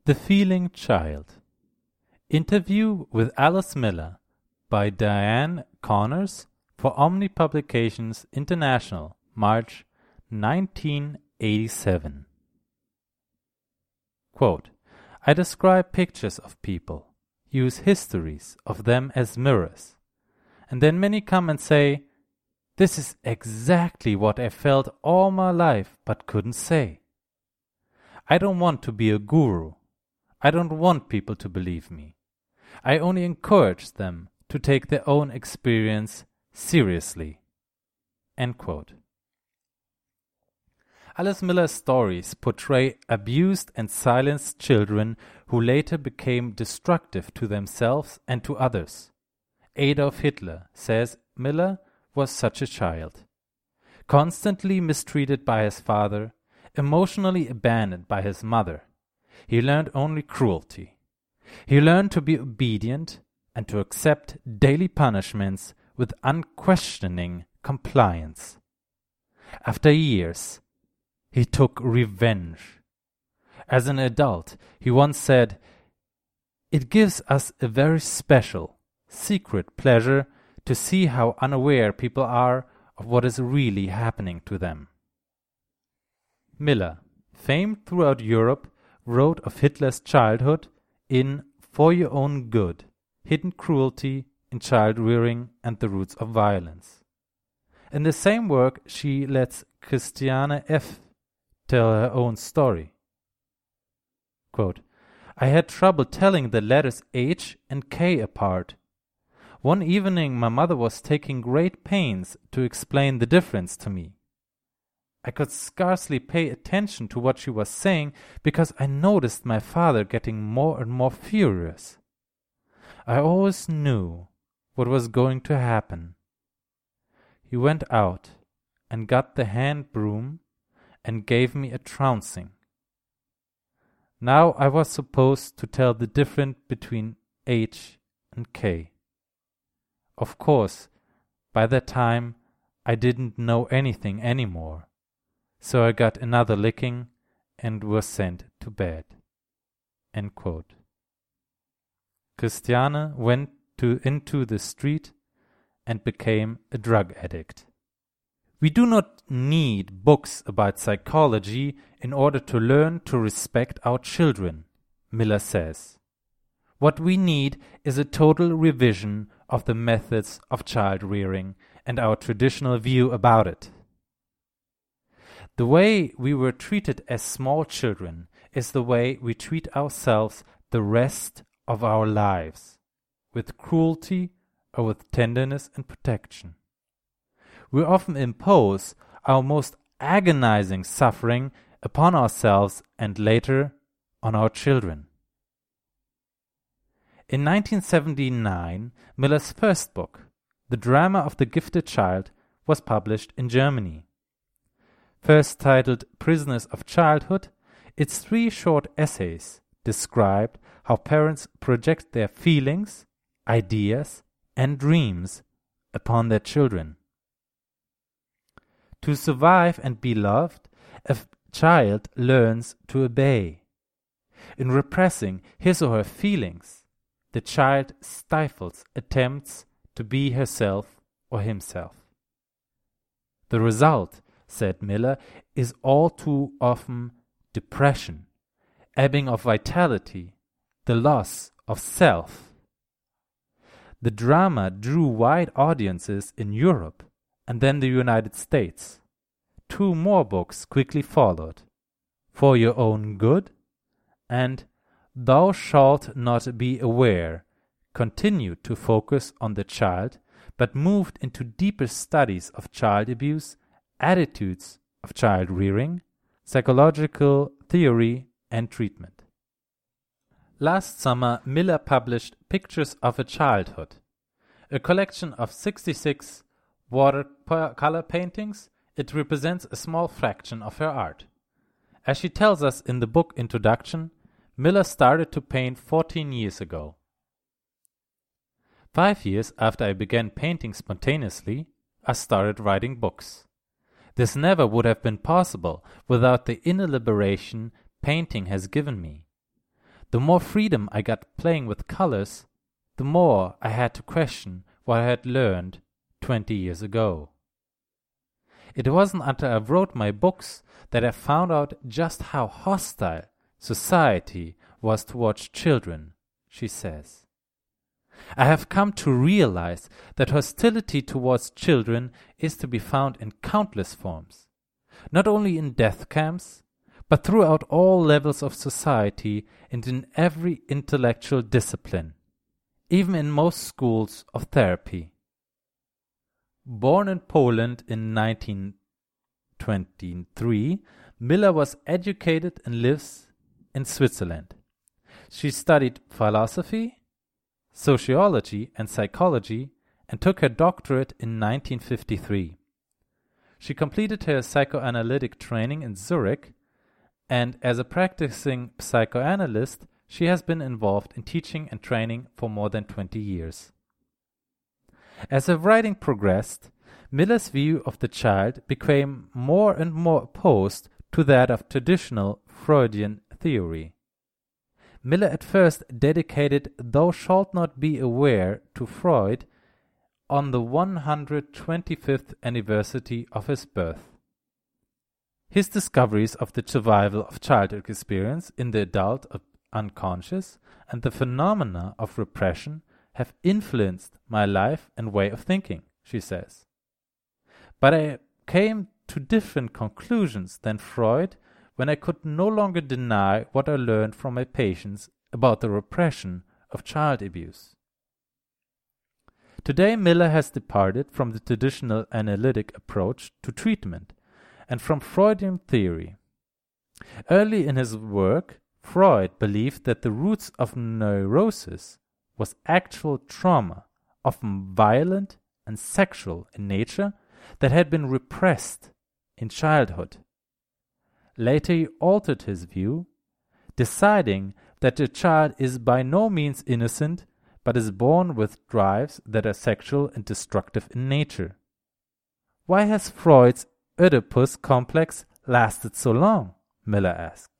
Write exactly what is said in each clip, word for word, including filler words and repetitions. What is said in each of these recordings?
The Feeling Child. Interview with Alice Miller by Diane Connors for Omni Publications International, March nineteen eighty-seven. Quote, I describe pictures of people, use histories of them as mirrors, and then many come and say, this is exactly what I felt all my life but couldn't say. I don't want to be a guru. I don't want people to believe me. I only encourage them to take their own experience seriously. End quote. Alice Miller's stories portray abused and silenced children who later became destructive to themselves and to others. Adolf Hitler, says Miller, was such a child. Constantly mistreated by his father, emotionally abandoned by his mother, he learned only cruelty. He learned to be obedient and to accept daily punishments with unquestioning compliance. After years, he took revenge. As an adult, he once said, "It gives us a very special, secret pleasure to see how unaware people are of what is really happening to them." Miller, famed throughout Europe, wrote of Hitler's childhood in For Your Own Good, Hidden Cruelty in Child Rearing and the Roots of Violence. In the same work, she lets Christiane F. tell her own story. Quote, I had trouble telling the letters H and K apart. One evening my mother was taking great pains to explain the difference to me. I could scarcely pay attention to what she was saying because I noticed my father getting more and more furious. I always knew what was going to happen. He went out and got the hand broom and gave me a trouncing. Now I was supposed to tell the difference between H and K. Of course, by that time I didn't know anything anymore. So I got another licking and was sent to bed. End quote. Christiane went to, into the street and became a drug addict. We do not need books about psychology in order to learn to respect our children, Miller says. What we need is a total revision of the methods of child rearing and our traditional view about it. The way we were treated as small children is the way we treat ourselves the rest of our lives, with cruelty or with tenderness and protection. We often impose our most agonizing suffering upon ourselves and later on our children. In nineteen seventy-nine, Miller's first book, The Drama of the Gifted Child, was published in Germany. First titled Prisoners of Childhood, its three short essays described how parents project their feelings, ideas, and dreams upon their children. To survive and be loved, a child learns to obey. In repressing his or her feelings, the child stifles attempts to be herself or himself. The result, said Miller, is all too often depression, ebbing of vitality, the loss of self. The drama drew wide audiences in Europe and then the United States. Two more books quickly followed, For Your Own Good and Thou Shalt Not Be Aware, continued to focus on the child but moved into deeper studies of child abuse, attitudes of child rearing, psychological theory, and treatment. Last summer, Miller published Pictures of a Childhood, a collection of sixty-six watercolor paintings. It represents a small fraction of her art. As she tells us in the book introduction, Miller started to paint fourteen years ago. Five years after I began painting spontaneously, I started writing books. This never would have been possible without the inner liberation painting has given me. The more freedom I got playing with colors, the more I had to question what I had learned twenty years ago. It wasn't until I wrote my books that I found out just how hostile society was towards children, she says. I have come to realize that hostility towards children is to be found in countless forms, not only in death camps, but throughout all levels of society and in every intellectual discipline, even in most schools of therapy. Born in Poland in nineteen twenty-three, Miller was educated and lives in Switzerland. She studied philosophy, sociology, and psychology and took her doctorate in nineteen fifty-three. She completed her psychoanalytic training in Zurich, and as a practicing psychoanalyst, she has been involved in teaching and training for more than twenty years. As her writing progressed, Miller's view of the child became more and more opposed to that of traditional Freudian theory. Miller at first dedicated Thou Shalt Not Be Aware to Freud on the one hundred twenty-fifth anniversary of his birth. His discoveries of the survival of childhood experience in the adult unconscious and the phenomena of repression have influenced my life and way of thinking, she says. But I came to different conclusions than Freud when I could no longer deny what I learned from my patients about the repression of child abuse. Today, Miller has departed from the traditional analytic approach to treatment and from Freudian theory. Early in his work, Freud believed that the roots of neurosis was actual trauma, often violent and sexual in nature, that had been repressed in childhood. Later he altered his view, deciding that the child is by no means innocent, but is born with drives that are sexual and destructive in nature. Why has Freud's Oedipus complex lasted so long? Miller asked.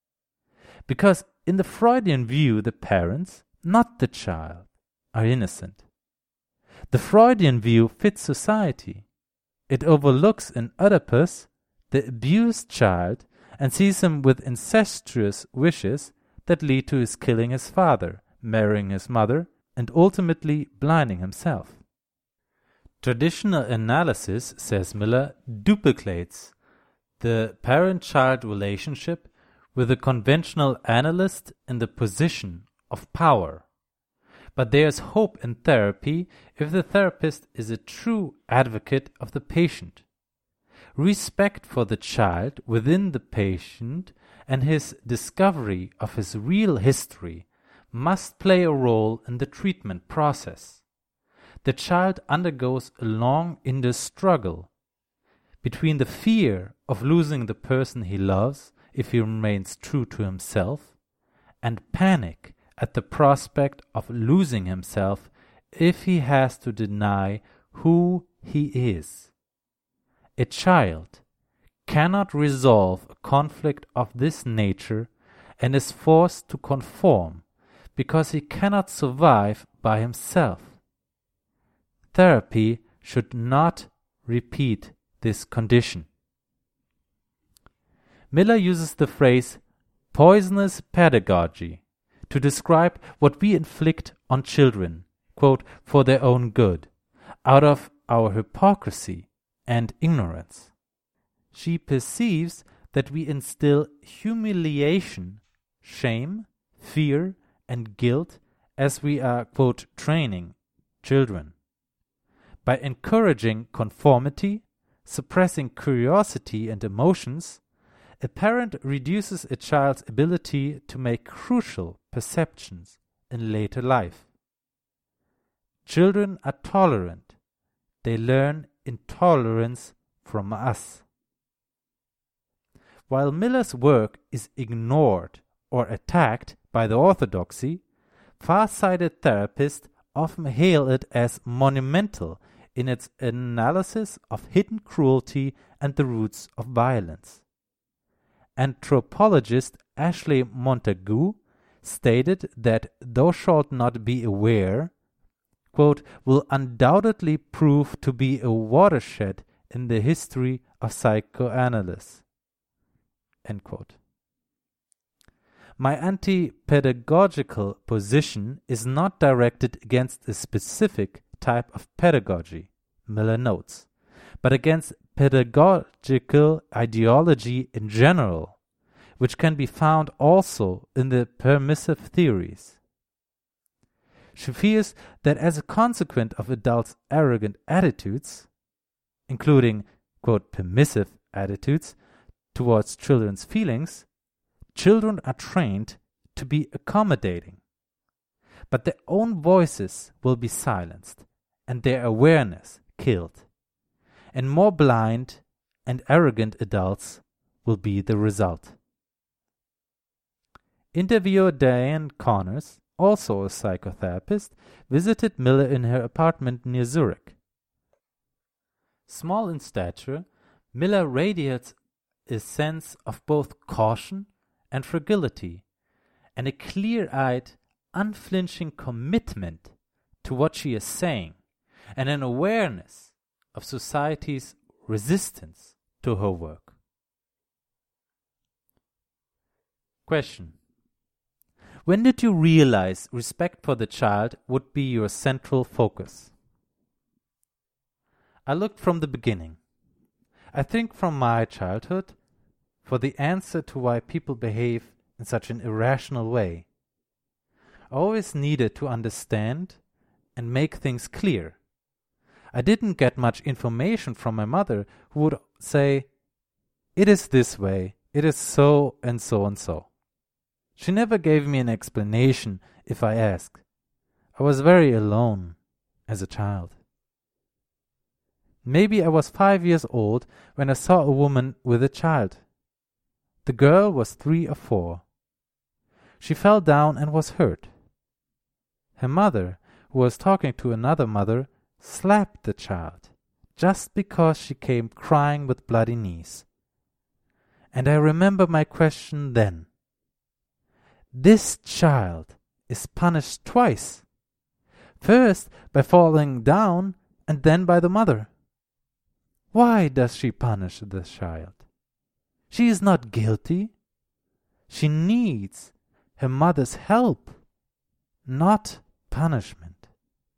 Because in the Freudian view, the parents, not the child, are innocent. The Freudian view fits society. It overlooks in Oedipus the abused child and sees him with incestuous wishes that lead to his killing his father, marrying his mother, and ultimately blinding himself. Traditional analysis, says Miller, duplicates the parent-child relationship with the conventional analyst in the position of power. But there is hope in therapy if the therapist is a true advocate of the patient. Respect for the child within the patient and his discovery of his real history must play a role in the treatment process. The child undergoes a long inner struggle between the fear of losing the person he loves if he remains true to himself, and panic at the prospect of losing himself if he has to deny who he is. A child cannot resolve a conflict of this nature and is forced to conform because he cannot survive by himself. Therapy should not repeat this condition. Miller uses the phrase poisonous pedagogy to describe what we inflict on children, quote, for their own good, out of our hypocrisy and ignorance. She perceives that we instill humiliation, shame, fear, and guilt as we are, quote, training children. By encouraging conformity, suppressing curiosity and emotions, a parent reduces a child's ability to make crucial perceptions in later life. Children are tolerant. They learn intolerance from us. While Miller's work is ignored or attacked by the orthodoxy, far-sighted therapists often hail it as monumental in its analysis of hidden cruelty and the roots of violence. Anthropologist Ashley Montagu stated that "thou shalt not be aware," quote, "will undoubtedly prove to be a watershed in the history of psychoanalysis." End quote. My anti-pedagogical position is not directed against a specific type of pedagogy, Miller notes, but against pedagogical ideology in general, which can be found also in the permissive theories. She fears that as a consequence of adults' arrogant attitudes, including, quote, permissive attitudes towards children's feelings, children are trained to be accommodating, but their own voices will be silenced and their awareness killed, and more blind and arrogant adults will be the result. Interviewer Diane Connors, also a psychotherapist, visited Miller in her apartment near Zurich. Small in stature, Miller radiates a sense of both caution and fragility, and a clear-eyed, unflinching commitment to what she is saying, and an awareness of society's resistance to her work. Question: when did you realize respect for the child would be your central focus? I looked from the beginning. I think from my childhood for the answer to why people behave in such an irrational way. I always needed to understand and make things clear. I didn't get much information from my mother, who would say, "It is this way, it is so and so and so." She never gave me an explanation if I asked. I was very alone as a child. Maybe I was five years old when I saw a woman with a child. The girl was three or four. She fell down and was hurt. Her mother, who was talking to another mother, slapped the child just because she came crying with bloody knees. And I remember my question then. This child is punished twice. First by falling down and then by the mother. Why does she punish the child? She is not guilty. She needs her mother's help, not punishment.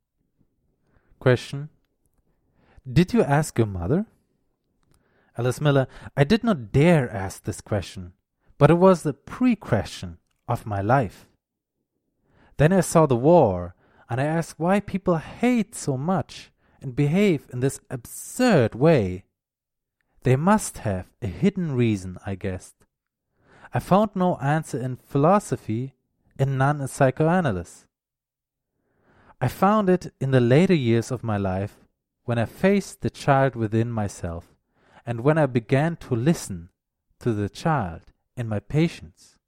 Question: did you ask your mother? Alice Miller: I did not dare ask this question, but it was the pre-question of my life. Then I saw the war, and I asked why people hate so much and behave in this absurd way. They must have a hidden reason, I guessed. I found no answer in philosophy and none in psychoanalysis. I found it in the later years of my life when I faced the child within myself and when I began to listen to the child in my patients.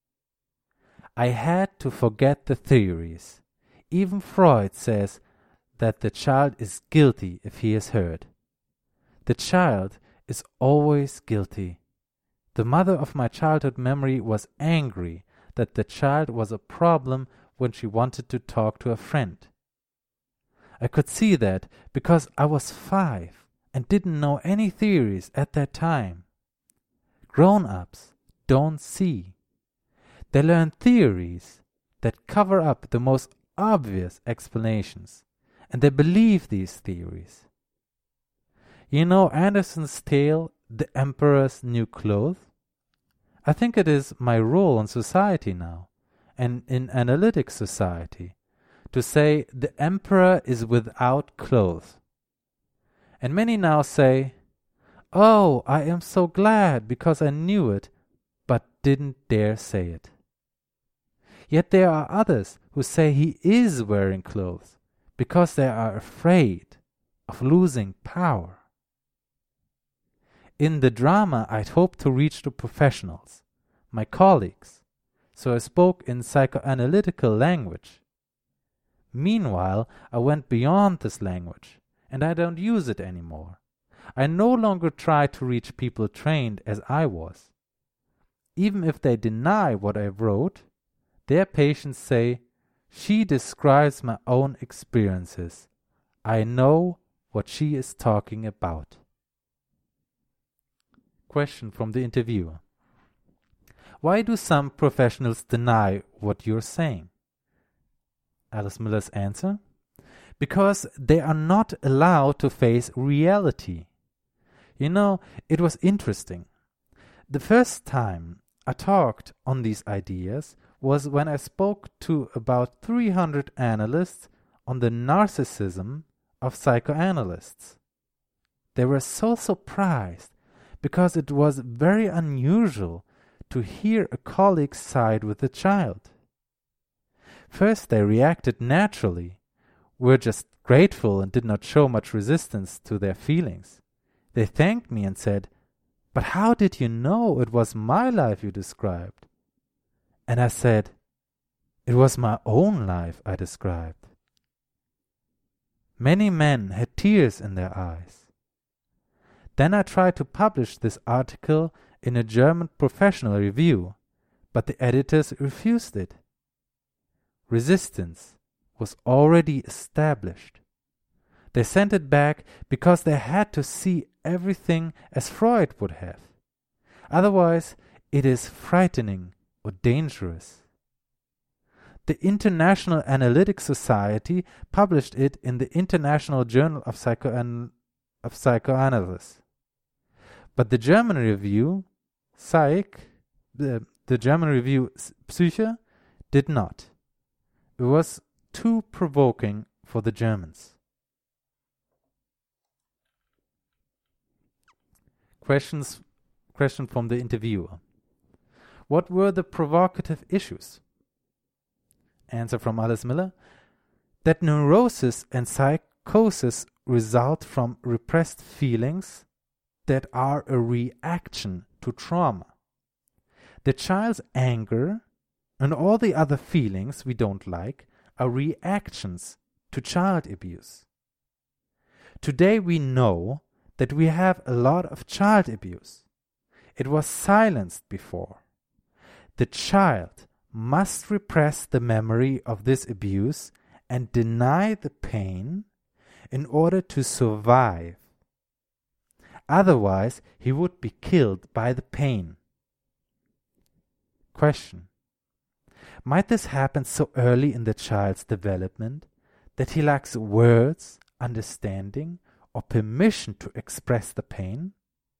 I had to forget the theories. Even Freud says that the child is guilty if he is hurt. The child is always guilty. The mother of my childhood memory was angry that the child was a problem when she wanted to talk to a friend. I could see that because I was five and didn't know any theories at that time. Grown-ups don't see. They learn theories that cover up the most obvious explanations, and they believe these theories. You know Anderson's tale, The Emperor's New Clothes? I think it is my role in society now, and in analytic society, to say the emperor is without clothes. And many now say, "Oh, I am so glad because I knew it, but didn't dare say it." Yet there are others who say he is wearing clothes because they are afraid of losing power. In the drama, I'd hoped to reach the professionals, my colleagues, so I spoke in psychoanalytical language. Meanwhile, I went beyond this language, and I don't use it anymore. I no longer try to reach people trained as I was. Even if they deny what I wrote, Their patients say, "She describes my own experiences. I know what she is talking about." Question from the interviewer. Why do some professionals deny what you're saying? Alice Miller's answer: because they are not allowed to face reality. You know, it was interesting. The first time I talked on these ideas was when I spoke to about three hundred analysts on the narcissism of psychoanalysts. They were so surprised because it was very unusual to hear a colleague side with a child. First they reacted naturally, were just grateful and did not show much resistance to their feelings. They thanked me and said, "But how did you know it was my life you described?" And I said, "It was my own life I described." Many men had tears in their eyes. Then I tried to publish this article in a German professional review, but the editors refused it. Resistance was already established. They sent it back because they had to see everything as Freud would have. Otherwise, it is frightening or dangerous. The International Analytic Society published it in the International Journal of, Psychoan- of Psychoanalysis. But the German review, Psych, the, the German review Psyche, did not. It was too provoking for the Germans. Questions, question from the interviewer. What were the provocative issues? Answer from Alice Miller: that neurosis and psychosis result from repressed feelings that are a reaction to trauma. The child's anger and all the other feelings we don't like are reactions to child abuse. Today we know that we have a lot of child abuse. It was silenced before. The child must repress the memory of this abuse and deny the pain in order to survive. Otherwise, he would be killed by the pain. Question: might this happen so early in the child's development that he lacks words, understanding, or permission to express the pain?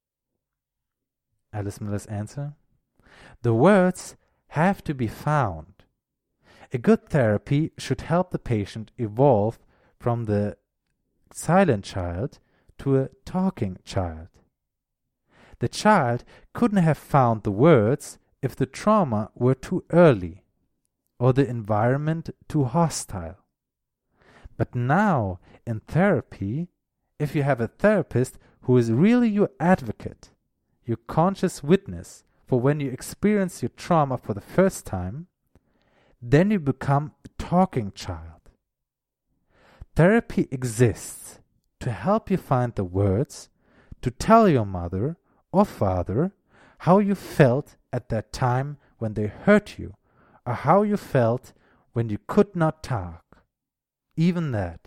Alice Miller's answer: the words have to be found. A good therapy should help the patient evolve from the silent child to a talking child. The child couldn't have found the words if the trauma were too early or the environment too hostile. But now, in therapy, if you have a therapist who is really your advocate, your conscious witness for when you experience your trauma for the first time, then you become a talking child. Therapy exists to help you find the words to tell your mother or father how you felt at that time when they hurt you, or how you felt when you could not talk. Even that.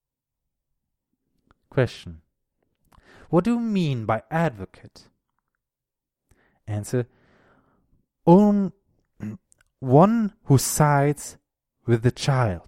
Question: what do you mean by advocate? Answer: On, one who sides with the child.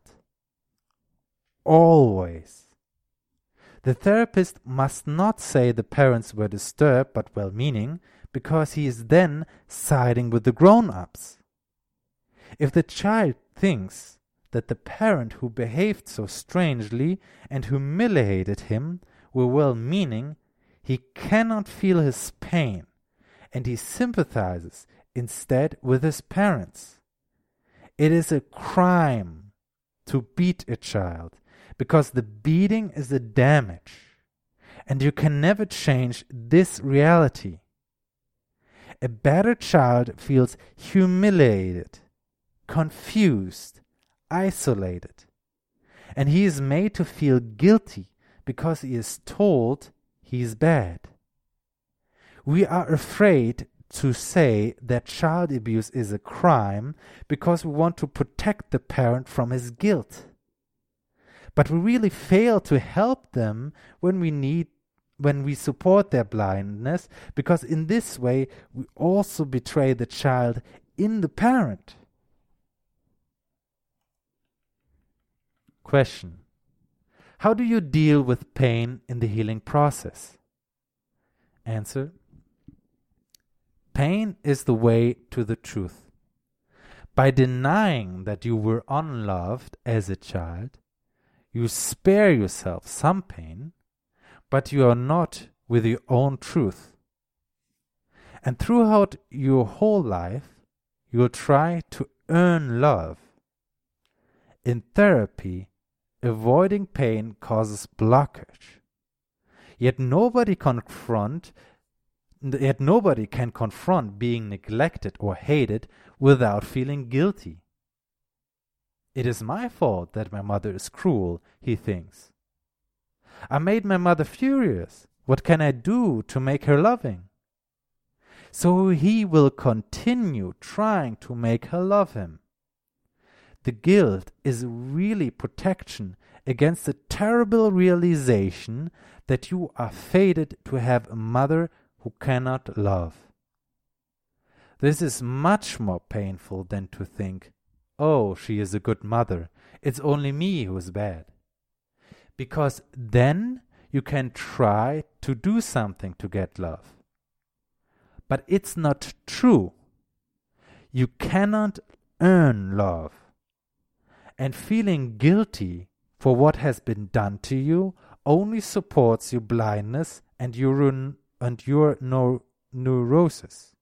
Always. The therapist must not say the parents were disturbed but well-meaning, because he is then siding with the grown-ups. If the child thinks that the parent who behaved so strangely and humiliated him were well-meaning, he cannot feel his pain, and he sympathizes instead with his parents. It is a crime to beat a child, because the beating is the damage, and you can never change this reality. A battered child feels humiliated, confused, isolated, and he is made to feel guilty because he is told he is bad. We are afraid to say that child abuse is a crime because we want to protect the parent from his guilt. But we really fail to help them when we need when we support their blindness, because in this way we also betray the child in the parent. Question: how do you deal with pain in the healing process? Answer: pain is the way to the truth. By denying that you were unloved as a child, you spare yourself some pain, but you are not with your own truth. And throughout your whole life, you will try to earn love. In therapy, avoiding pain causes blockage. Yet nobody confront Yet nobody can confront being neglected or hated without feeling guilty. It is my fault that my mother is cruel, he thinks. I made my mother furious. What can I do to make her loving? So he will continue trying to make her love him. The guilt is really protection against the terrible realization that you are fated to have a mother who cannot love. This is much more painful than to think, oh, she is a good mother, it's only me who is bad. Because then you can try to do something to get love. But it's not true. You cannot earn love. And feeling guilty for what has been done to you only supports your blindness and your, and your neur- neurosis.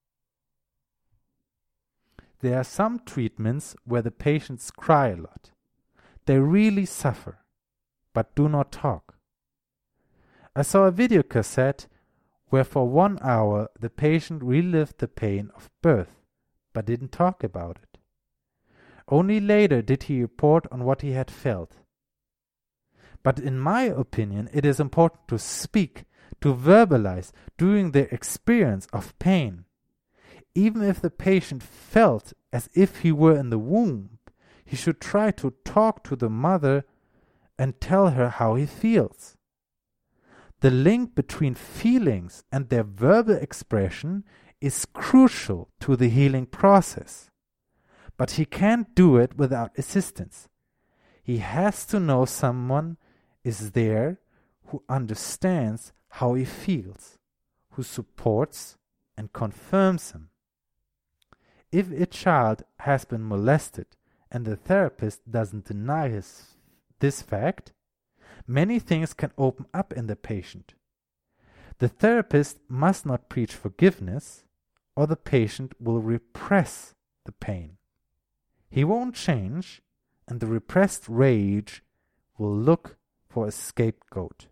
There are some treatments where the patients cry a lot. They really suffer, but do not talk. I saw a video cassette where for one hour the patient relived the pain of birth, but didn't talk about it. Only later did he report on what he had felt. But in my opinion, it is important to speak, to verbalize during the experience of pain. Even if the patient felt as if he were in the womb, he should try to talk to the mother and tell her how he feels. The link between feelings and their verbal expression is crucial to the healing process. But he can't do it without assistance. He has to know someone is there who understands how he feels, who supports and confirms him. If a child has been molested and the therapist doesn't deny his this fact, many things can open up in the patient. The therapist must not preach forgiveness, or the patient will repress the pain. He won't change, and the repressed rage will look for a scapegoat.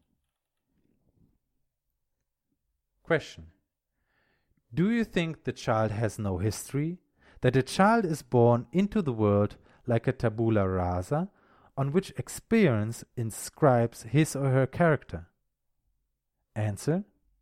Question: do you think the child has no history, that a child is born into the world like a tabula rasa, on which experience inscribes his or her character? Answer: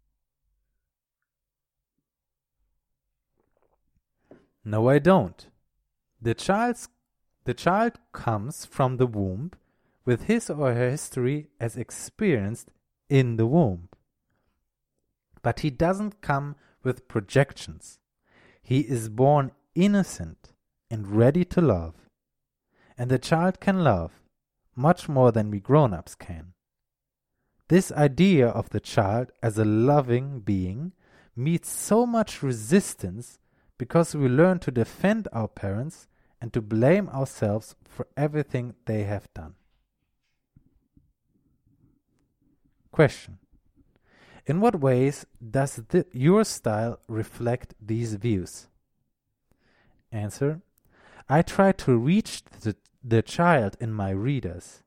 no, I don't. The child's the child comes from the womb with his or her history as experienced in the womb. But he doesn't come with projections. He is born innocent and ready to love. And the child can love much more than we grown-ups can. This idea of the child as a loving being meets so much resistance because we learn to defend our parents and to blame ourselves for everything they have done. Question: in what ways does the, your style reflect these views? Answer: I try to reach the, the child in my readers.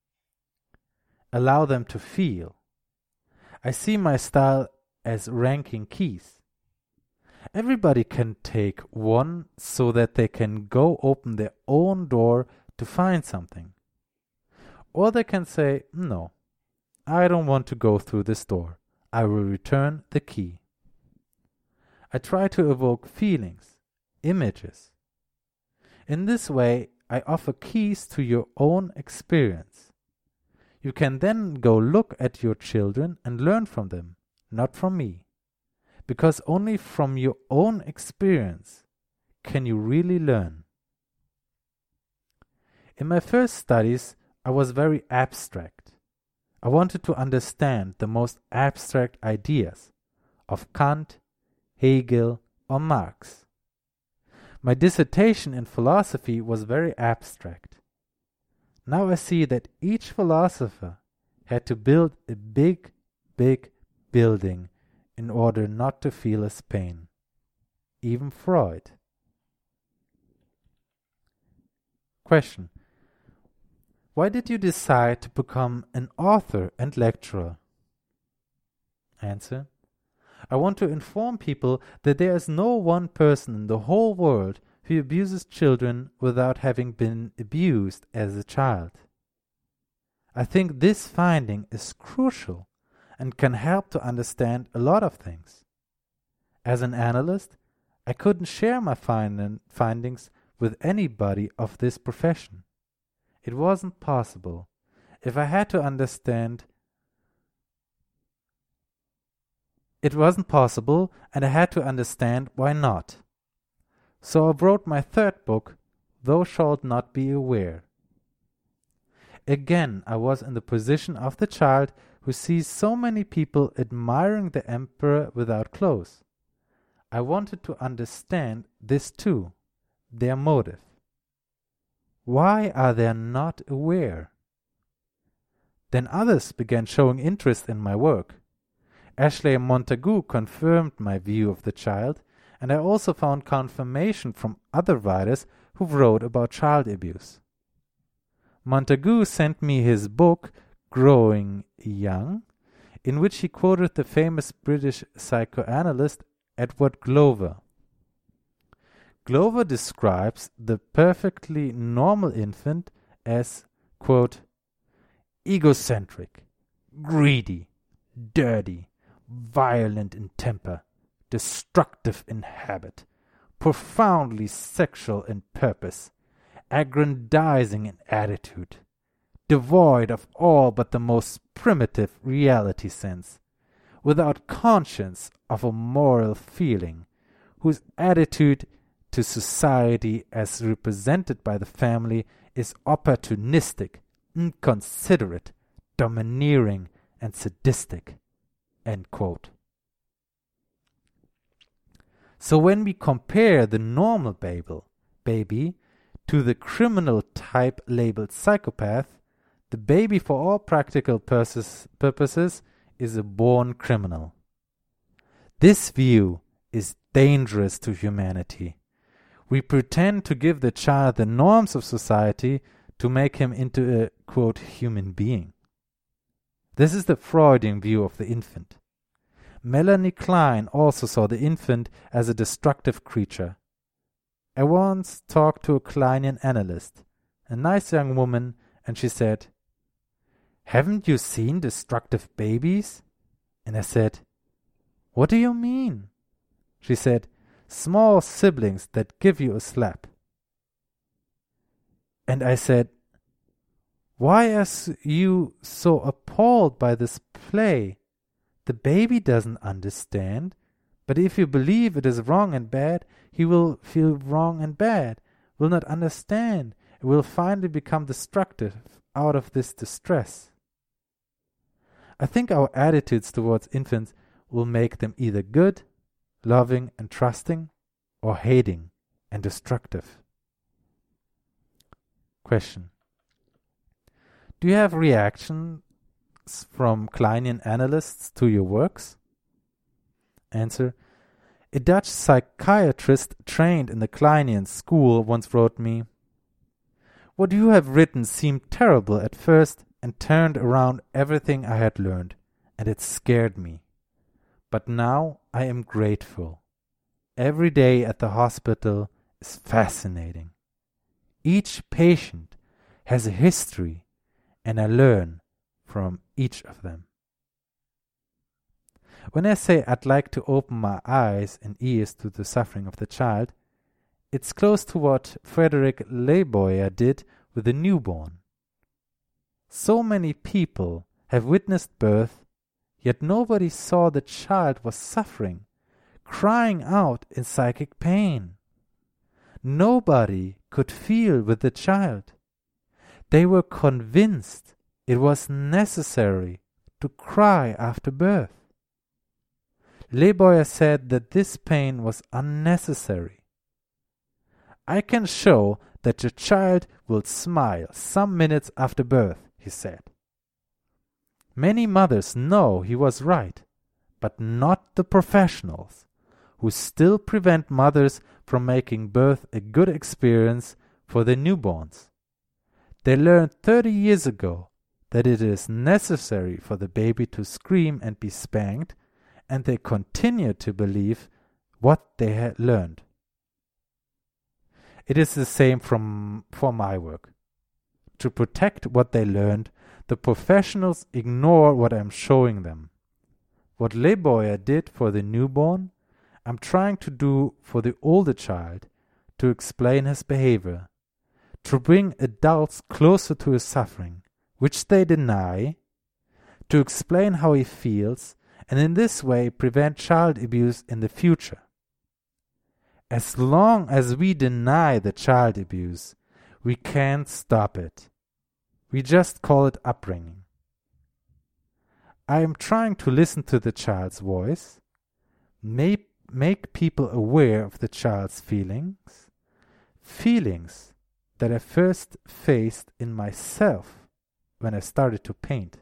Allow them to feel. I see my style as ranking keys. Everybody can take one so that they can go open their own door to find something. Or they can say, no, I don't want to go through this door. I will return the key. I try to evoke feelings, images. In this way, I offer keys to your own experience. You can then go look at your children and learn from them, not from me. Because only from your own experience can you really learn. In my first studies, I was very abstract. I wanted to understand the most abstract ideas of Kant, Hegel, or Marx. My dissertation in philosophy was very abstract. Now I see that each philosopher had to build a big, big building in order not to feel his pain. Even Freud. Question: why did you decide to become an author and lecturer? Answer: I want to inform people that there is no one person in the whole world who abuses children without having been abused as a child. I think this finding is crucial and can help to understand a lot of things. As an analyst, I couldn't share my find findings with anybody of this profession. It wasn't possible. If I had to understand It wasn't possible, and I had to understand why not. So I wrote my third book, Thou Shalt Not Be Aware. Again, I was in the position of the child who sees so many people admiring the emperor without clothes. I wanted to understand this too, their motive. Why are they not aware? Then others began showing interest in my work. Ashley Montagu confirmed my view of the child, and I also found confirmation from other writers who wrote about child abuse. Montagu sent me his book, Growing Young, in which he quoted the famous British psychoanalyst Edward Glover. Glover describes the perfectly normal infant as, quote, egocentric, greedy, dirty, violent in temper, destructive in habit, profoundly sexual in purpose, aggrandizing in attitude, devoid of all but the most primitive reality sense, without conscience of a moral feeling, whose attitude to society as represented by the family is opportunistic, inconsiderate, domineering, and sadistic. End quote. So when we compare the normal baby, baby to the criminal type labeled psychopath, the baby for all practical purposes, purposes is a born criminal. This view is dangerous to humanity. We pretend to give the child the norms of society to make him into a, quote, human being. This is the Freudian view of the infant. Melanie Klein also saw the infant as a destructive creature. I once talked to a Kleinian analyst, a nice young woman, and she said, "Haven't you seen destructive babies?" And I said, "What do you mean?" She said, "Small siblings that give you a slap." And I said, "Why are you so appalled by this play? The baby doesn't understand, but if you believe it is wrong and bad, he will feel wrong and bad, will not understand, and will finally become destructive out of this distress." I think our attitudes towards infants will make them either good, loving and trusting, or hating and destructive. Question: do you have reactions from Kleinian analysts to your works? Answer: a Dutch psychiatrist trained in the Kleinian school once wrote me, "What you have written seemed terrible at first and turned around everything I had learned, and it scared me. But now I am grateful. Every day at the hospital is fascinating. Each patient has a history, and I learn from each of them." When I say I'd like to open my eyes and ears to the suffering of the child, it's close to what Frederick Leboyer did with the newborn. So many people have witnessed birth, yet nobody saw the child was suffering, crying out in psychic pain. Nobody could feel with the child. They were convinced it was necessary to cry after birth. Leboyer said that this pain was unnecessary. I can show that your child will smile some minutes after birth, he said. Many mothers know he was right, but not the professionals, who still prevent mothers from making birth a good experience for their newborns. They learned thirty years ago that it is necessary for the baby to scream and be spanked, and they continue to believe what they had learned. It is the same from, for my work. To protect what they learned, the professionals ignore what I'm showing them. What Leboyer did for the newborn, I'm trying to do for the older child, to explain his behavior, to bring adults closer to his suffering, which they deny, to explain how he feels, and in this way prevent child abuse in the future. As long as we deny the child abuse, we can't stop it. We just call it upbringing. I am trying to listen to the child's voice, make, make people aware of the child's feelings, feelings that I first faced in myself when I started to paint.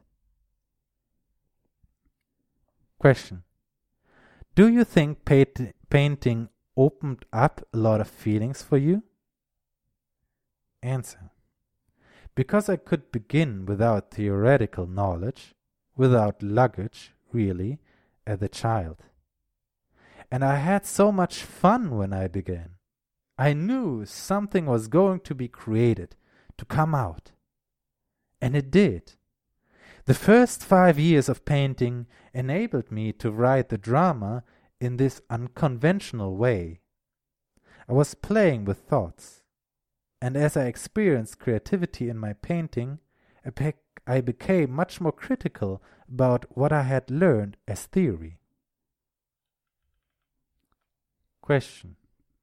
Question: do you think paint, painting opened up a lot of feelings for you? Answer: because I could begin without theoretical knowledge, without luggage, really, as a child. And I had so much fun when I began. I knew something was going to be created, to come out. And it did. The first five years of painting enabled me to write the drama in this unconventional way. I was playing with thoughts, and as I experienced creativity in my painting, I, pe- I became much more critical about what I had learned as theory. Question: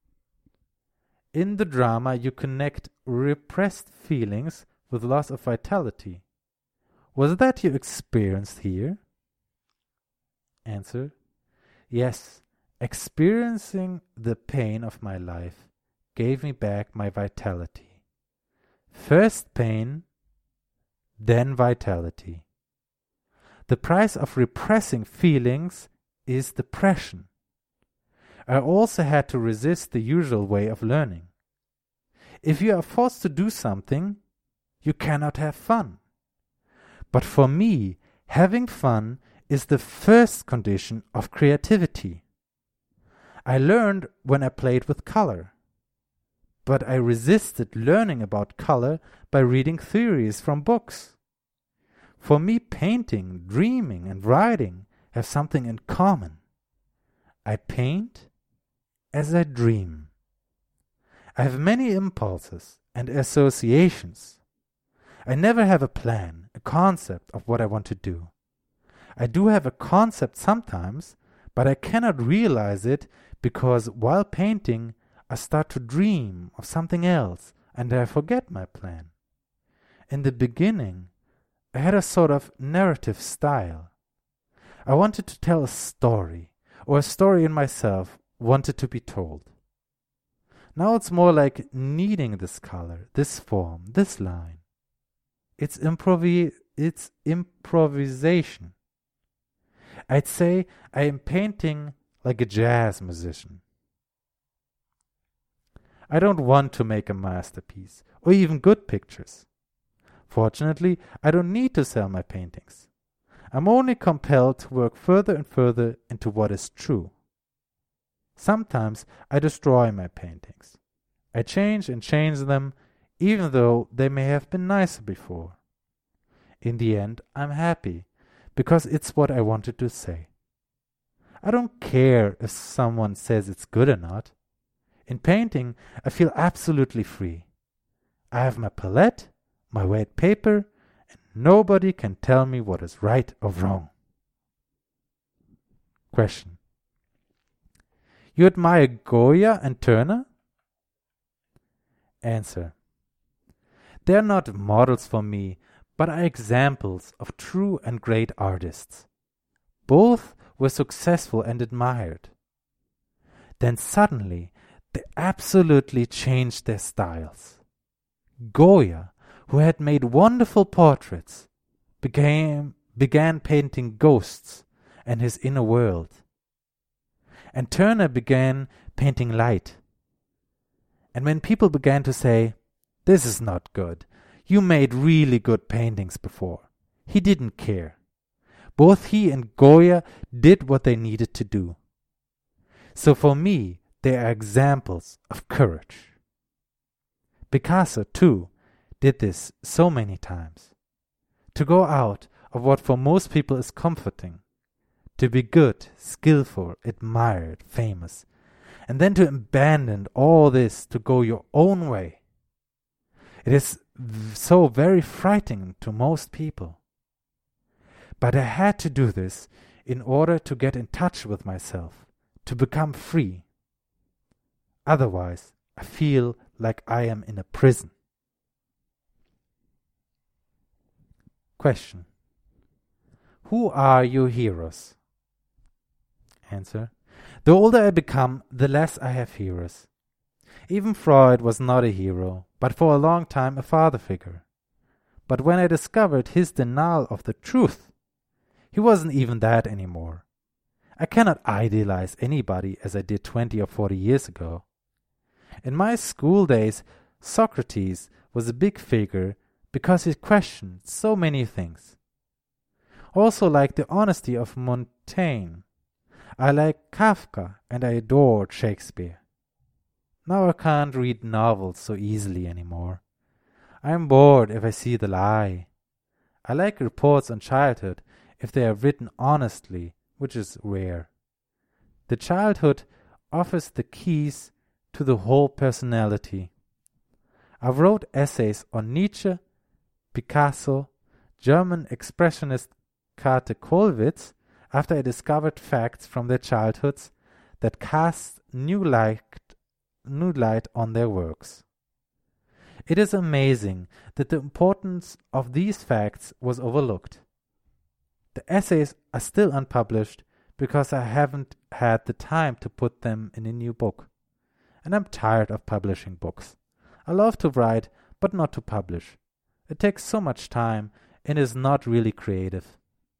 in the drama you connect repressed feelings with loss of vitality. Was that you experienced here? Answer: yes, experiencing the pain of my life gave me back my vitality. First pain, then vitality. The price of repressing feelings is depression. I also had to resist the usual way of learning. If you are forced to do something, you cannot have fun. But for me, having fun is the first condition of creativity. I learned when I played with color, but I resisted learning about color by reading theories from books. For me, painting, dreaming, and writing have something in common. I paint as I dream. I have many impulses and associations. I never have a plan, a concept of what I want to do. I do have a concept sometimes, but I cannot realize it because while painting, I start to dream of something else and I forget my plan. In the beginning, I had a sort of narrative style. I wanted to tell a story, or a story in myself wanted to be told. Now it's more like needing this color, this form, this line. It's improvi- it's improvisation. I'd say I am painting like a jazz musician. I don't want to make a masterpiece, or even good pictures. Fortunately, I don't need to sell my paintings. I'm only compelled to work further and further into what is true. Sometimes I destroy my paintings. I change and change them, even though they may have been nicer before. In the end, I'm happy, because it's what I wanted to say. I don't care if someone says it's good or not. In painting, I feel absolutely free. I have my palette, my white paper, and nobody can tell me what is right or wrong. Question. You admire Goya and Turner? Answer. They are not models for me, but are examples of true and great artists. Both were successful and admired. Then suddenly, they absolutely changed their styles. Goya, who had made wonderful portraits, became, began painting ghosts and his inner world. And Turner began painting light. And when people began to say, "This is not good, you made really good paintings before," he didn't care. Both he and Goya did what they needed to do. So for me, they are examples of courage. Picasso, too, did this so many times. To go out of what for most people is comforting, to be good, skillful, admired, famous, and then to abandon all this to go your own way. It is v- so very frightening to most people. But I had to do this in order to get in touch with myself, to become free. Otherwise, I feel like I am in a prison. Question. Who are your heroes? Answer. The older I become, the less I have heroes. Even Freud was not a hero, but for a long time a father figure. But when I discovered his denial of the truth, he wasn't even that anymore. I cannot idealize anybody as I did twenty or forty years ago. In my school days, Socrates was a big figure because he questioned so many things. Also like the honesty of Montaigne. I like Kafka and I adored Shakespeare. Now I can't read novels so easily anymore. I am bored if I see the lie. I like reports on childhood if they are written honestly, which is rare. The childhood offers the keys to the whole personality. I wrote essays on Nietzsche, Picasso, German expressionist Kate Kollwitz after I discovered facts from their childhoods that cast new light, new light on their works. It is amazing that the importance of these facts was overlooked. The essays are still unpublished because I haven't had the time to put them in a new book. And I'm tired of publishing books. I love to write, but not to publish. It takes so much time and is not really creative.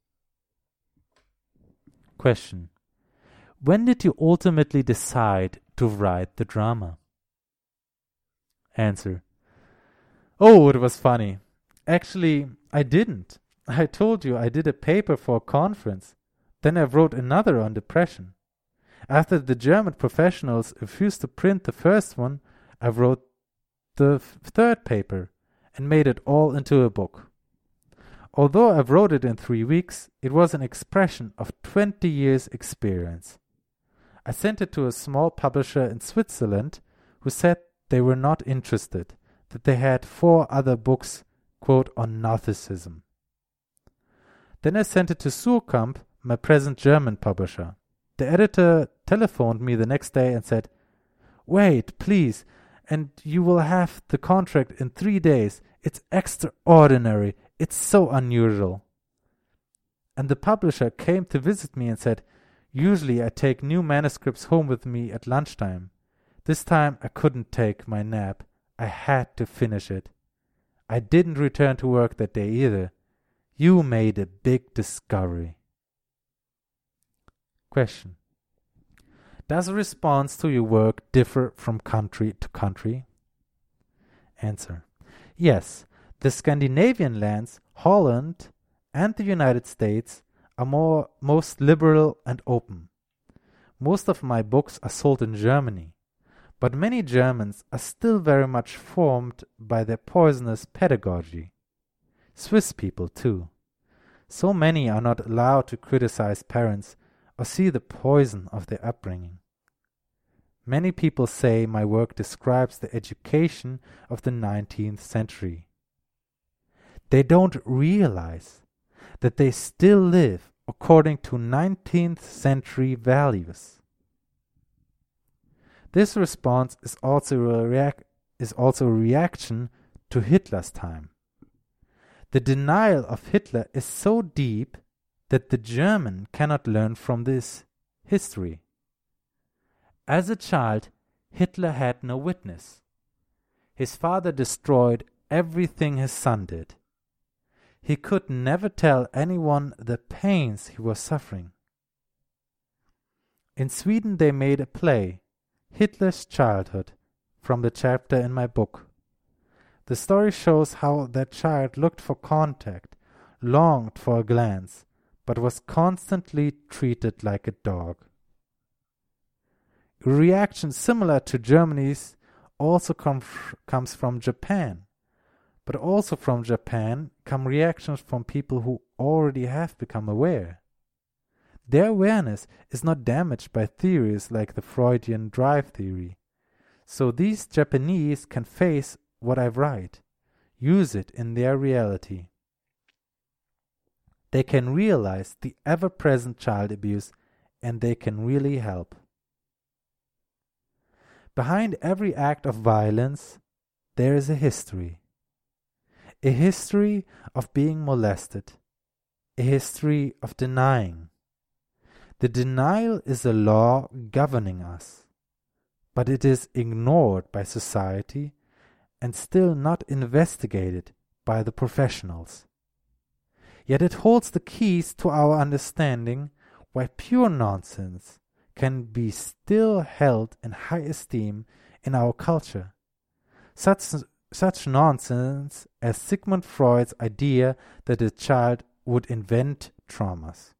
Question. When did you ultimately decide to write the drama? Answer. Oh, it was funny. Actually, I didn't. I told you I did a paper for a conference. Then I wrote another on depression. After the German professionals refused to print the first one, I wrote the f- third paper and made it all into a book. Although I wrote it in three weeks, it was an expression of twenty years' experience. I sent it to a small publisher in Switzerland who said they were not interested, that they had four other books, quote, on Narcissism. Then I sent it to Suhrkamp, my present German publisher. The editor telephoned me the next day and said, "Wait, please, and you will have the contract in three days. It's extraordinary. It's so unusual." And the publisher came to visit me and said, "Usually I take new manuscripts home with me at lunchtime. This time I couldn't take my nap. I had to finish it. I didn't return to work that day either. You made a big discovery." Question. Does a response to your work differ from country to country? Answer. Yes, the Scandinavian lands, Holland, and the United States are more most liberal and open. Most of my books are sold in Germany, but many Germans are still very much formed by their poisonous pedagogy. Swiss people too. So many are not allowed to criticize parents or see the poison of their upbringing. Many people say my work describes the education of the nineteenth century. They don't realize that they still live according to nineteenth century values. This response is also a, reac- is also a reaction to Hitler's time. The denial of Hitler is so deep that the German cannot learn from this history. As a child, Hitler had no witness. His father destroyed everything his son did. He could never tell anyone the pains he was suffering. In Sweden they made a play, Hitler's Childhood, from the chapter in my book. The story shows how that child looked for contact, longed for a glance, but was constantly treated like a dog. A reaction similar to Germany's also com- comes from Japan, but also from Japan come reactions from people who already have become aware. Their awareness is not damaged by theories like the Freudian drive theory, so these Japanese can face what I write, use it in their reality. They can realize the ever-present child abuse, and they can really help. Behind every act of violence, there is a history. A history of being molested. A history of denying. The denial is a law governing us, but it is ignored by society and still not investigated by the professionals. Yet it holds the keys to our understanding why pure nonsense can be still held in high esteem in our culture. Such, such nonsense as Sigmund Freud's idea that a child would invent traumas.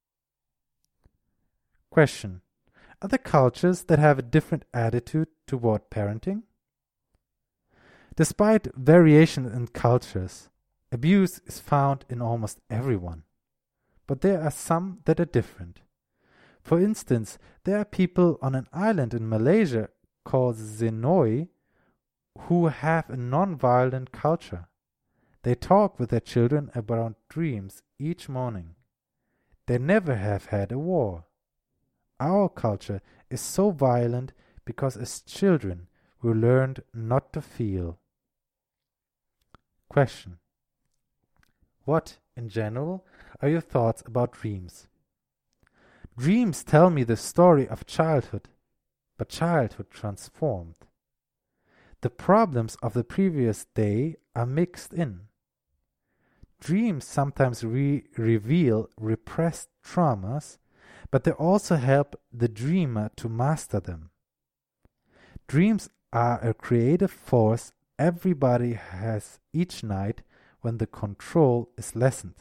Question: are there cultures that have a different attitude toward parenting? Despite variation in cultures, abuse is found in almost everyone, but there are some that are different. For instance, there are people on an island in Malaysia called Senoi who have a non-violent culture. They talk with their children about dreams each morning. They never have had a war. Our culture is so violent because as children we learned not to feel. Question: what, in general, are your thoughts about dreams? Dreams tell me the story of childhood, but childhood transformed. The problems of the previous day are mixed in. Dreams sometimes re- reveal repressed traumas, but they also help the dreamer to master them. Dreams are a creative force everybody has each night when the control is lessened.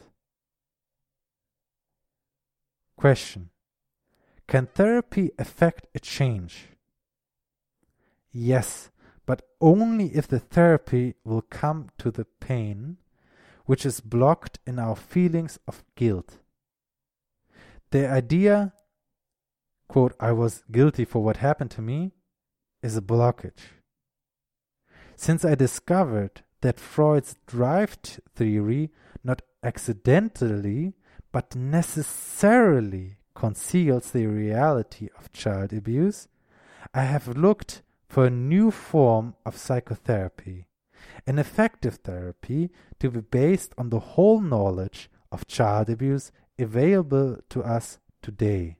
Question: can therapy affect a change? Yes, but only if the therapy will come to the pain which is blocked in our feelings of guilt. The idea, quote, I was guilty for what happened to me, is a blockage. Since I discovered that Freud's drive theory not accidentally but necessarily conceals the reality of child abuse, I have looked for a new form of psychotherapy, an effective therapy to be based on the whole knowledge of child abuse available to us today.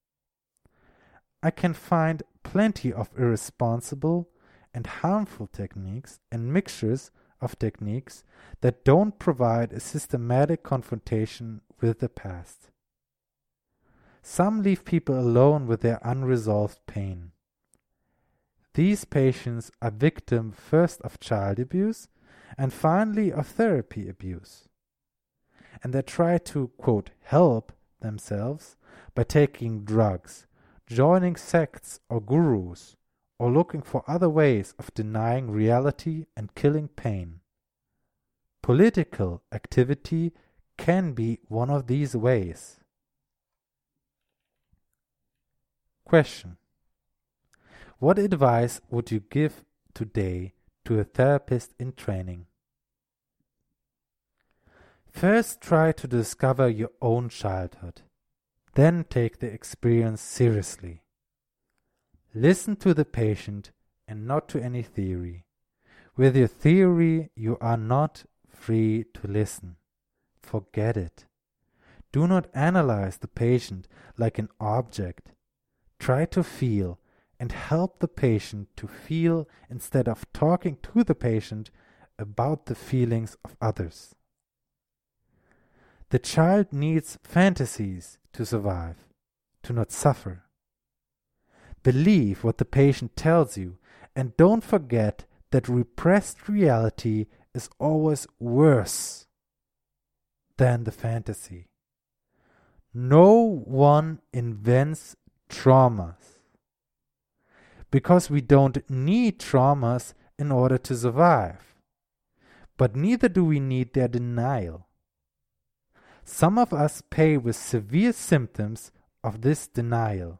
I can find plenty of irresponsible and harmful techniques and mixtures of techniques that don't provide a systematic confrontation with the past. Some leave people alone with their unresolved pain. These patients are victims first of child abuse and finally of therapy abuse. And they try to, quote, help themselves by taking drugs, joining sects or gurus, or looking for other ways of denying reality and killing pain. Political activity can be one of these ways. Question: what advice would you give today to a therapist in training? First, try to discover your own childhood. Then take the experience seriously. Listen to the patient and not to any theory. With your theory, you are not free to listen. Forget it. Do not analyze the patient like an object. Try to feel and help the patient to feel instead of talking to the patient about the feelings of others. The child needs fantasies to survive, to not suffer. Believe what the patient tells you, and don't forget that repressed reality is always worse than the fantasy. No one invents traumas, because we don't need traumas in order to survive, but neither do we need their denial. Some of us pay with severe symptoms of this denial.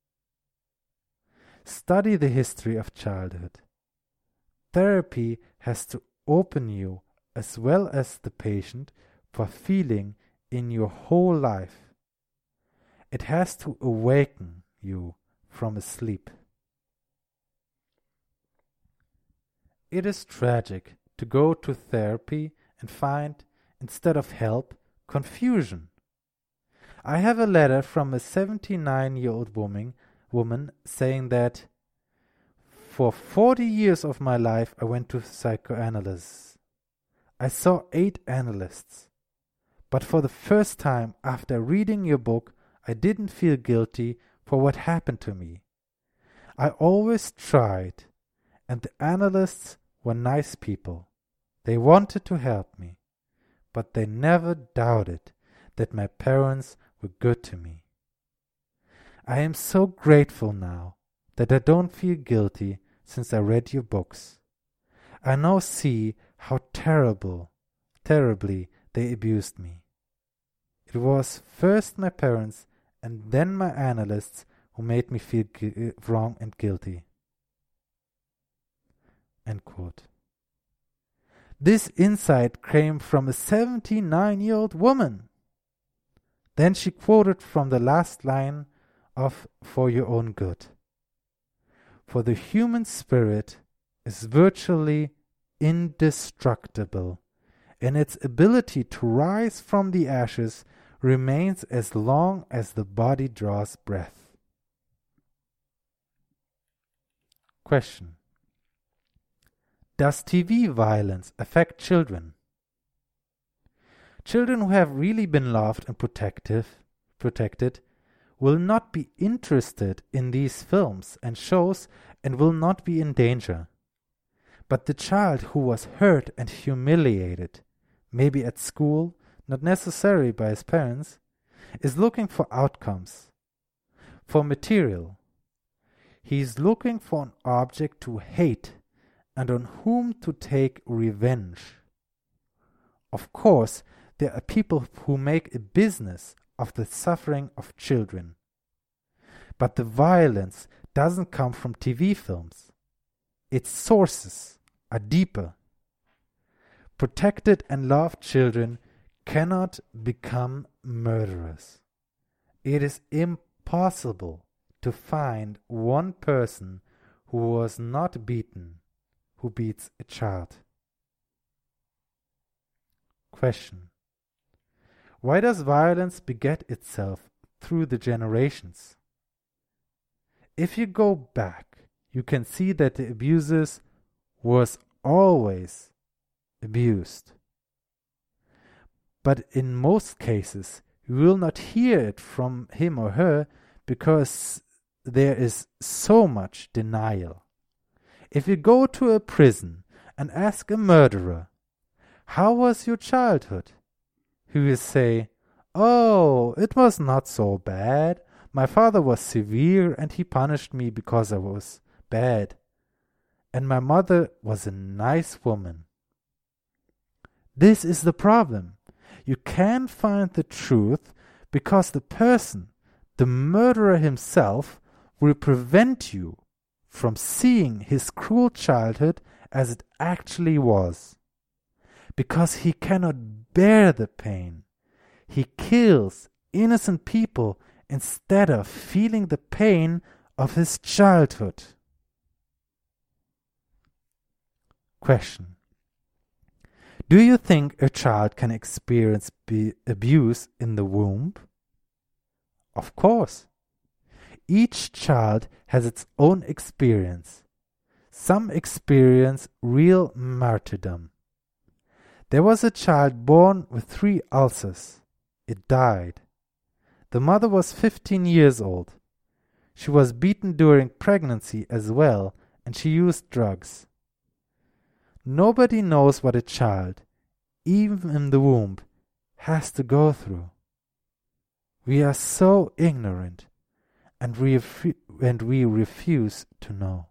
Study the history of childhood. Therapy has to open you, as well as the patient, for feeling in your whole life. It has to awaken you from a sleep. It is tragic to go to therapy and find, instead of help, confusion. I have a letter from a seventy-nine-year-old woman, woman saying that for forty years of my life I went to psychoanalysts. I saw eight analysts. But for the first time after reading your book, I didn't feel guilty for what happened to me. I always tried, and the analysts were nice people. They wanted to help me, but they never doubted that my parents were good to me. I am so grateful now that I don't feel guilty since I read your books. I now see how terrible, terribly they abused me. It was first my parents and then my analysts who made me feel gu- wrong and guilty. End quote. This insight came from a seventy-nine-year-old woman. Then she quoted from the last line of For Your Own Good. For the human spirit is virtually indestructible, and its ability to rise from the ashes remains as long as the body draws breath. Question: does T V violence affect children? Children who have really been loved and protective, protected will not be interested in these films and shows and will not be in danger. But the child who was hurt and humiliated, maybe at school, not necessarily by his parents, is looking for outcomes, for material. He is looking for an object to hate and on whom to take revenge. Of course, there are people who make a business of the suffering of children. But the violence doesn't come from T V films. Its sources are deeper. Protected and loved children cannot become murderers. It is impossible to find one person who was not beaten who beats a child. Question: why does violence beget itself through the generations? If you go back, you can see that the abuser was always abused. But in most cases, you will not hear it from him or her because there is so much denial. If you go to a prison and ask a murderer, "How was your childhood?" he will say, "Oh, it was not so bad. My father was severe and he punished me because I was bad. And my mother was a nice woman." This is the problem. You can't find the truth because the person, the murderer himself, will prevent you from seeing his cruel childhood as it actually was. Because he cannot bear the pain, he kills innocent people instead of feeling the pain of his childhood. Question: do you think a child can experience be abuse in the womb? Of course. Each child has its own experience. Some experience real martyrdom. There was a child born with three ulcers. It died. The mother was fifteen years old. She was beaten during pregnancy as well, and she used drugs. Nobody knows what a child, even in the womb, has to go through. We are so ignorant, and we, refu- and we refuse to know.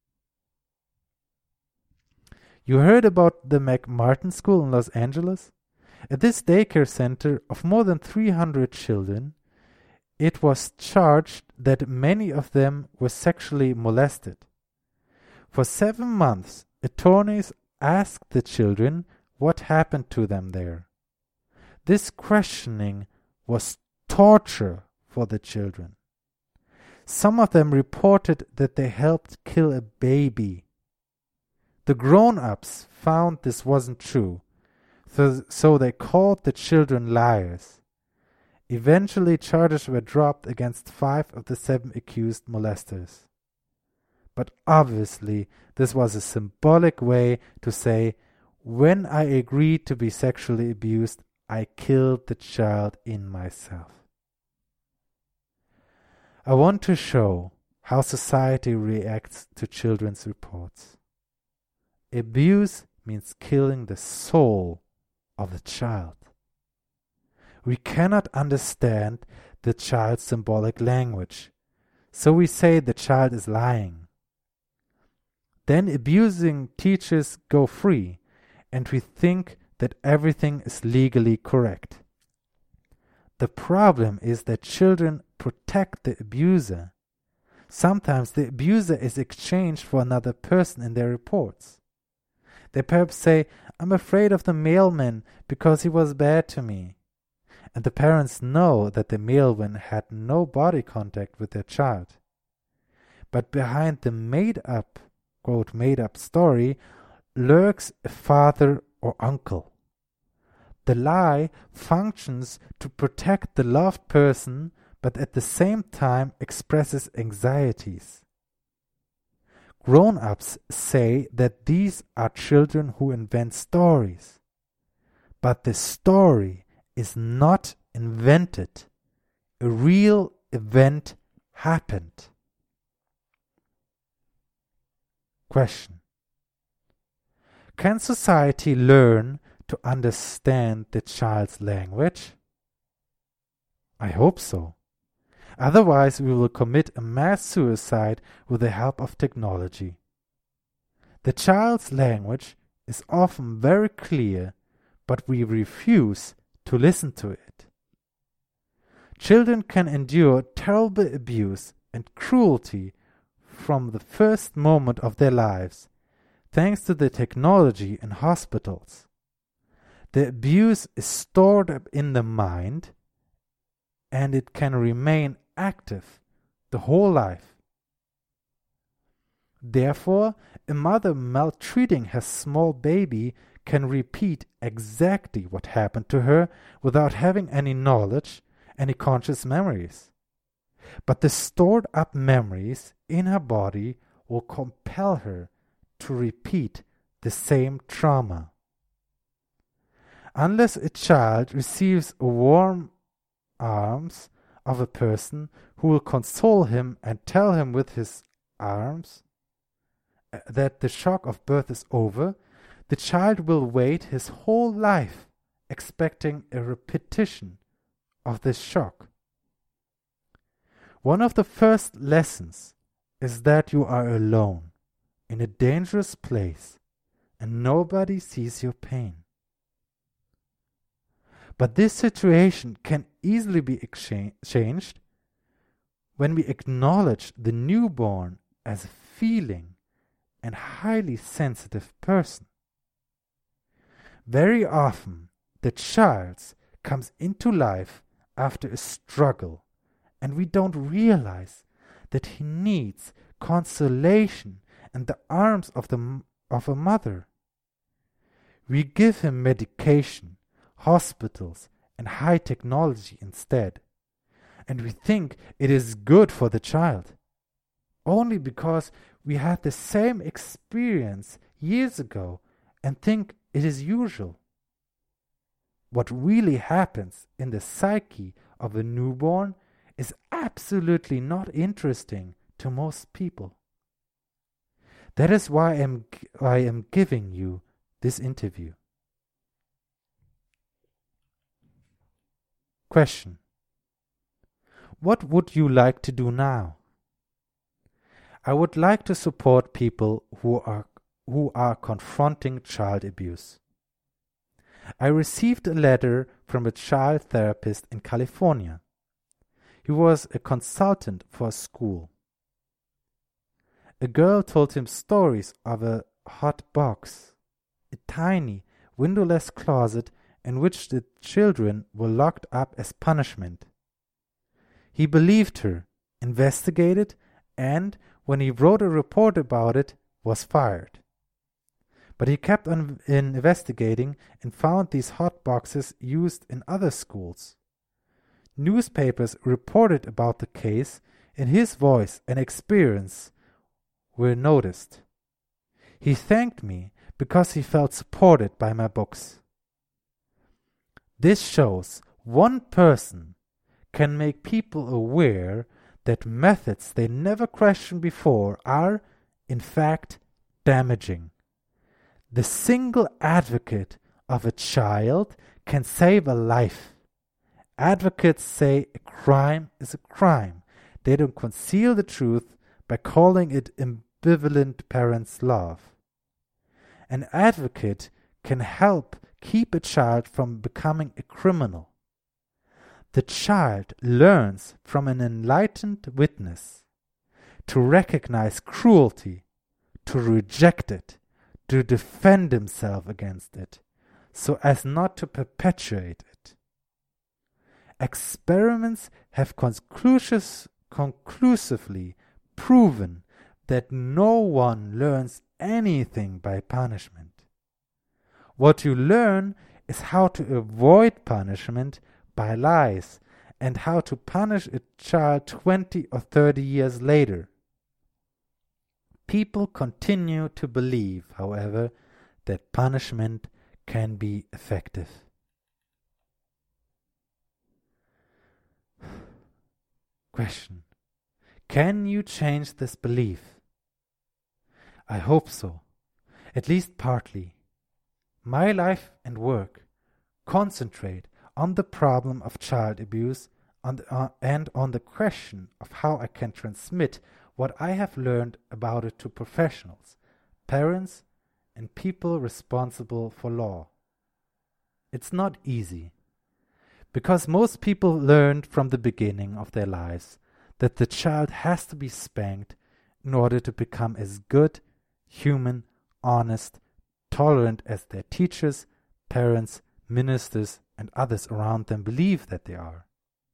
You heard about the McMartin School in Los Angeles? At this daycare center of more than three hundred children, it was charged that many of them were sexually molested. For seven months, attorneys asked the children what happened to them there. This questioning was torture for the children. Some of them reported that they helped kill a baby. The grown-ups found this wasn't true, so, so they called the children liars. Eventually, charges were dropped against five of the seven accused molesters. But obviously, this was a symbolic way to say, when I agreed to be sexually abused, I killed the child in myself. I want to show how society reacts to children's reports. Abuse means killing the soul of the child. We cannot understand the child's symbolic language, so we say the child is lying. Then abusing teachers go free, and we think that everything is legally correct. The problem is that children protect the abuser. Sometimes the abuser is exchanged for another person in their reports. They perhaps say, I'm afraid of the mailman because he was bad to me. And the parents know that the mailman had no body contact with their child. But behind the made-up, quote, made-up story lurks a father or uncle. The lie functions to protect the loved person, but at the same time expresses anxieties. Grown-ups say that these are children who invent stories. But the story is not invented. A real event happened. Question: can society learn to understand the child's language? I hope so. Otherwise, we will commit a mass suicide with the help of technology. The child's language is often very clear, but we refuse to listen to it. Children can endure terrible abuse and cruelty from the first moment of their lives, thanks to the technology in hospitals. The abuse is stored up in the mind, and it can remain active the whole life. Therefore, a mother maltreating her small baby can repeat exactly what happened to her without having any knowledge, any conscious memories. But the stored up memories in her body will compel her to repeat the same trauma. Unless a child receives warm arms of a person who will console him and tell him with his arms that the shock of birth is over, the child will wait his whole life expecting a repetition of this shock. One of the first lessons is that you are alone in a dangerous place and nobody sees your pain. But this situation can easily be exchanged when we acknowledge the newborn as a feeling and highly sensitive person. Very often, the child comes into life after a struggle, and we don't realize that he needs consolation and the arms of the of a mother. We give him medication, hospitals, and high technology instead, and we think it is good for the child, only because we had the same experience years ago and think it is usual. What really happens in the psyche of a newborn is absolutely not interesting to most people. That is why I am, I am giving you this interview. Question: what would you like to do now? I would like to support people who are who are confronting child abuse. I received a letter from a child therapist in California. He was a consultant for a school. A girl told him stories of a hot box, a tiny, windowless closet in which the children were locked up as punishment. He believed her, investigated, and, when he wrote a report about it, was fired. But he kept on investigating and found these hot boxes used in other schools. Newspapers reported about the case, and his voice and experience were noticed. He thanked me because he felt supported by my books. This shows one person can make people aware that methods they never questioned before are, in fact, damaging. The single advocate of a child can save a life. Advocates say a crime is a crime. They don't conceal the truth by calling it ambivalent parents' love. An advocate can help keep a child from becoming a criminal. The child learns from an enlightened witness to recognize cruelty, to reject it, to defend himself against it, so as not to perpetuate it. Experiments have conclusive, conclusively proven that no one learns anything by punishment. What you learn is how to avoid punishment by lies and how to punish a child twenty or thirty years later. People continue to believe, however, that punishment can be effective. Question: can you change this belief? I hope so, at least partly. My life and work concentrate on the problem of child abuse on the, uh, and on the question of how I can transmit what I have learned about it to professionals, parents, and people responsible for law. It's not easy, because most people learned from the beginning of their lives that the child has to be spanked in order to become as good, human, honest, tolerant as their teachers, parents, ministers, and others around them believe that they are.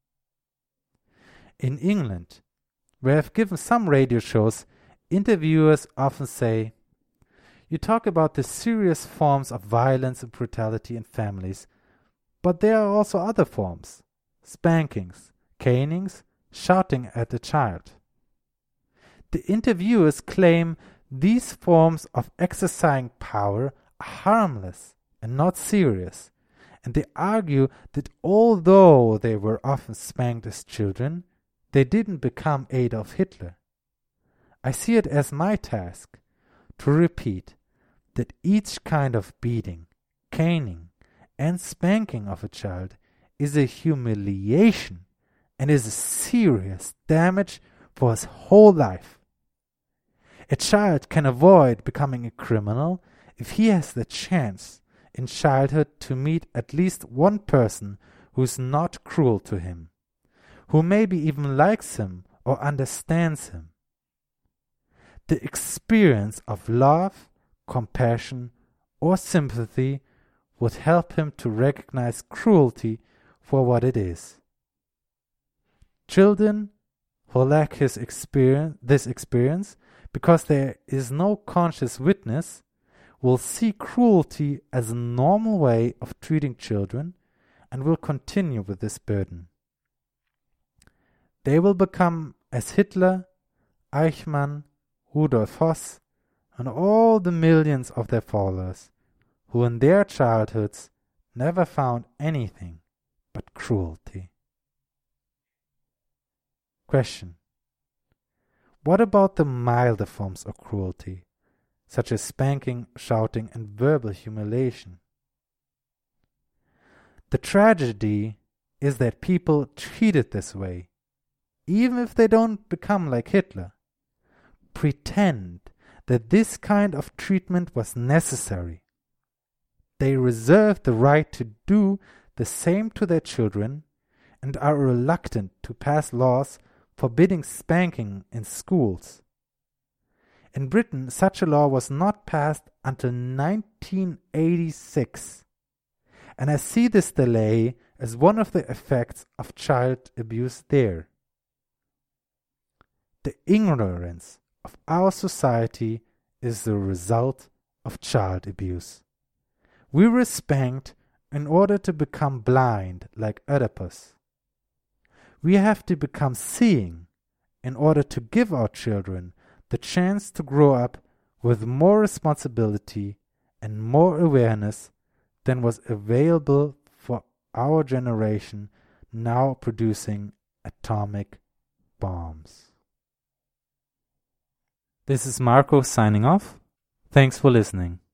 In England, where I've given some radio shows, interviewers often say, "You talk about the serious forms of violence and brutality in families, but there are also other forms: spankings, canings, shouting at the child." The interviewers claim these forms of exercising power are harmless and not serious, and they argue that although they were often spanked as children, they didn't become Adolf Hitler. I see it as my task to repeat that each kind of beating, caning, and spanking of a child is a humiliation and is a serious damage for his whole life. A child can avoid becoming a criminal if he has the chance in childhood to meet at least one person who is not cruel to him, who maybe even likes him or understands him. The experience of love, compassion, or sympathy would help him to recognize cruelty for what it is. Children who lack his experience, this experience because there is no conscious witness will see cruelty as a normal way of treating children and will continue with this burden. They will become as Hitler, Eichmann, Rudolf Höss, and all the millions of their followers who in their childhoods never found anything but cruelty. Question: what about the milder forms of cruelty, such as spanking, shouting, and verbal humiliation? The tragedy is that people treated this way, even if they don't become like Hitler, pretend that this kind of treatment was necessary. They reserve the right to do the same to their children and are reluctant to pass laws forbidding spanking in schools. In Britain, such a law was not passed until nineteen eighty-six, and I see this delay as one of the effects of child abuse there. The ignorance of our society is the result of child abuse. We were spanked in order to become blind like Oedipus. We have to become seeing in order to give our children the chance to grow up with more responsibility and more awareness than was available for our generation now producing atomic bombs. This is Marco signing off. Thanks for listening.